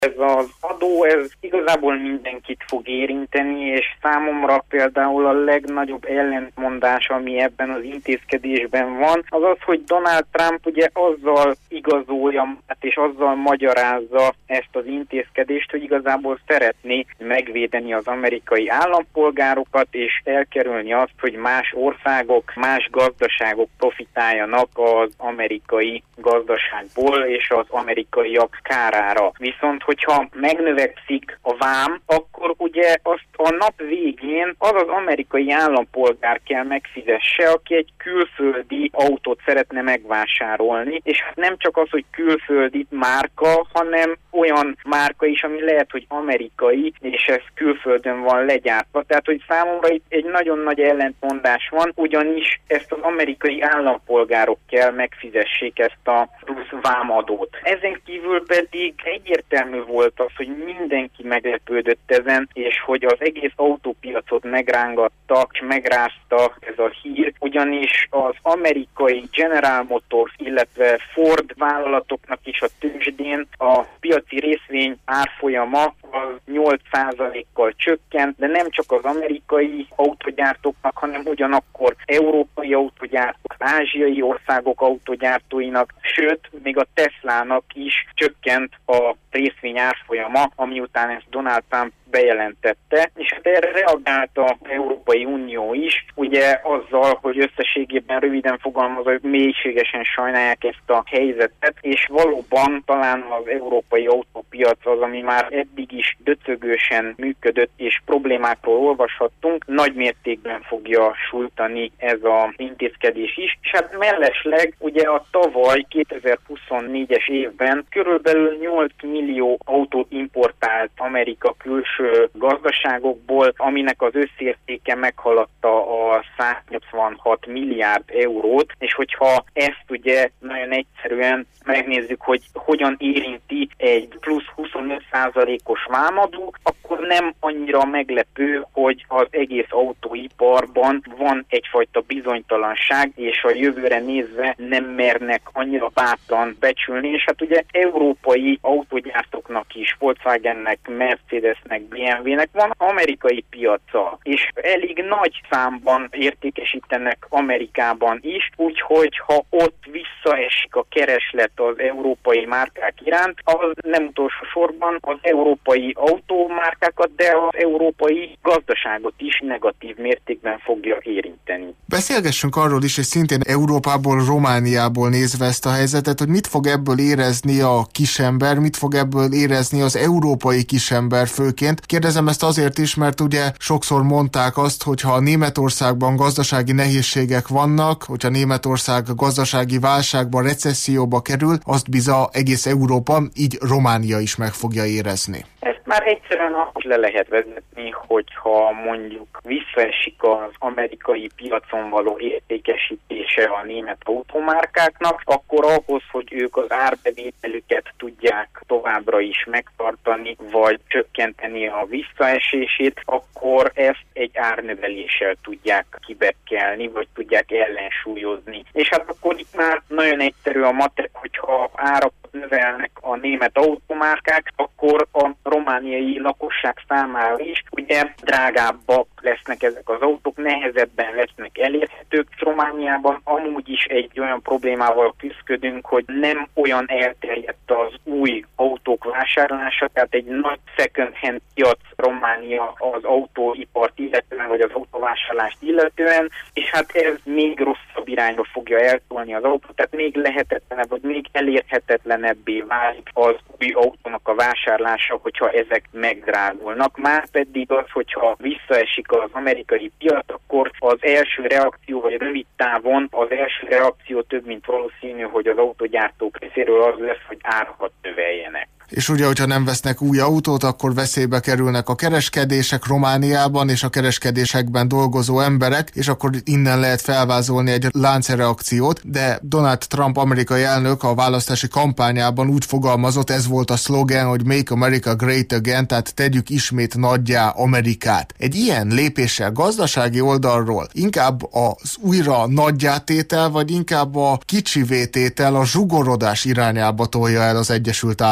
Ez az adó, ez igazából mindenkit fog érinteni, és számomra például a legnagyobb ellentmondás, ami ebben az intézkedésben van, az az, hogy Donald Trump ugye azzal igazolja és azzal magyarázza ezt az intézkedést, hogy igazából szeretné megvédeni az amerikai állampolgárokat, és elkerülni azt, hogy más országok, más gazdaságok profitáljanak az amerikai gazdaságból és az amerikaiak kárára. Viszont hogyha megnövekszik a vám, akkor ugye azt a nap végén az az amerikai állampolgár kell megfizesse, aki egy külföldi autót szeretne megvásárolni, és nem csak az, hogy külföldi márka, hanem olyan márka is, ami lehet, hogy amerikai, és ez külföldön van legyártva. Tehát, hogy számomra itt egy nagyon nagy ellentmondás van, ugyanis ezt az amerikai állampolgárok kell megfizessék ezt a plusz vámadót. Ezen kívül pedig egyértelmű volt az, hogy mindenki meglepődött ezen, és hogy az egész autópiacot megrángatta, és megrázta ez a hír, ugyanis az amerikai General Motors, illetve Ford vállalatoknak is a tőzsdén a piaci részvény árfolyama az 8%-kal csökkent, de nem csak az amerikai autógyártóknak, hanem ugyanakkor európai autógyártók, ázsiai országok autógyártóinak, sőt, még a Teslának is csökkent a részvény árfolyama, ami után ezt Donald Trump bejelentette, és hát erre reagált az Európai Unió is, ugye azzal, hogy összességében röviden fogalmazva mélységesen sajnálják ezt a helyzetet, és valóban talán az európai autópiac az, ami már eddig is döcögősen működött, és problémákról olvashattunk, nagy mértékben fogja sújtani ez az intézkedés is, és hát mellesleg ugye a tavaly 2024-es évben körülbelül 8 millió autót importált Amerika külső gazdaságokból, aminek az összértéke meghaladta a 186 milliárd eurót, és hogyha ezt ugye nagyon egyszerűen megnézzük, hogy hogyan érinti egy plusz 25%-os vámadó, akkor nem annyira meglepő, hogy az egész autóiparban van egyfajta bizonytalanság, és a jövőre nézve nem mernek annyira bátran becsülni, és hát ugye európai autógyártóknak is, Volkswagennek, Mercedesnek, BMW-nek van amerikai piaca, és elég nagy számban értékesítenek Amerikában is, úgyhogy ha ott visszaesik a kereslet az európai márkák iránt, az nem utolsó sorban az európai autómárkákat, de az európai gazdaságot is negatív mértékben fogja érinteni. Beszélgessünk arról is, és szintén Európából, Romániából nézve ezt a helyzetet, hogy mit fog ebből érezni a kisember, mit fog ebből érezni az európai kisember főként. Kérdezem ezt azért is, mert ugye sokszor mondták azt, hogy ha Németországban gazdasági nehézségek vannak, hogyha Németország gazdasági válságba, recesszióba kerül, azt biza egész Európa, így Románia is meg fogja érezni. Ezt már egyszerűen azt le lehet vezetni, hogyha mondjuk visszaesik az amerikai piacon való értékesítése a német automárkáknak, akkor ahhoz, hogy ők az árbevételüket tudják továbbra is megtartani, vagy csökkenteni a visszaesését, akkor ezt egy árnöveléssel tudják kibekkelni, vagy tudják ellensúlyozni. És hát akkor itt már nagyon egyszerű a matek, hogyha árakat növelnek a német automárkák, akkor a romániai lakosság számára is ugye drágábbak lesznek ezek az autók, nehezebben lesznek elérhetők. Romániában amúgy is egy olyan problémával küzdködünk, hogy nem olyan elterjedt az új autók vásárlása, tehát egy nagy second hand piac Románia az autóipart illetően, vagy az autóvásárlást illetően, és hát ez még rosszabb irányba fogja eltolni az autót, tehát még lehetetlenebb, vagy még elérhetetlenebbé válik az új autónak a vásárlása, hogyha ezek megdrágulnak. Már pedig az, hogyha visszaesik az amerikai piac, akkor az első reakció, vagy rövid távon az első reakció több mint valószínű, hogy az autógyártók részéről az lesz, hogy árakat növeljenek. És ugye, hogyha nem vesznek új autót, akkor veszélybe kerülnek a kereskedések Romániában, és a kereskedésekben dolgozó emberek, és akkor innen lehet felvázolni egy láncreakciót, de Donald Trump amerikai elnök a választási kampányában úgy fogalmazott, ez volt a szlogen, hogy Make America Great Again, tehát tegyük ismét nagyjá Amerikát. Egy ilyen lépéssel gazdasági oldalról inkább az újra nagyjátétel, vagy inkább a kicsivététel, a zsugorodás irányába tolja el az Egyesült Államokat?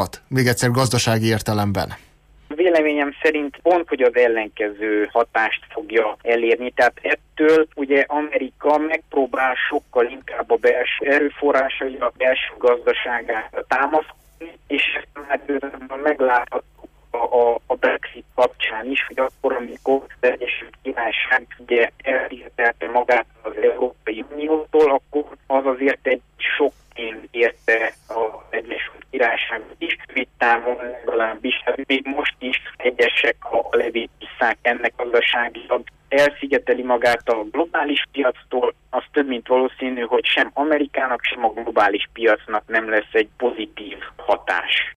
hat, még egyszer gazdasági értelemben? Véleményem szerint pont, hogy az ellenkező hatást fogja elérni. Tehát ettől ugye Amerika megpróbál sokkal inkább a belső erőforrásai, a belső gazdaságát támaszkodni, és ezt már megláthatjuk a Brexit kapcsán is, hogy akkor, amikor az Egyesült Királyság ugye elhihetelte magát az Európai Uniótól, akkor az azért egy sokként érte az Egyesült Királyságot is, vittámon legalábbis, hát még most is egyesek a levét visszák ennek gazdaságilag, elszigeteli magát a globális piactól, az több mint valószínű, hogy sem Amerikának, sem a globális piacnak nem lesz egy pozitív hatás.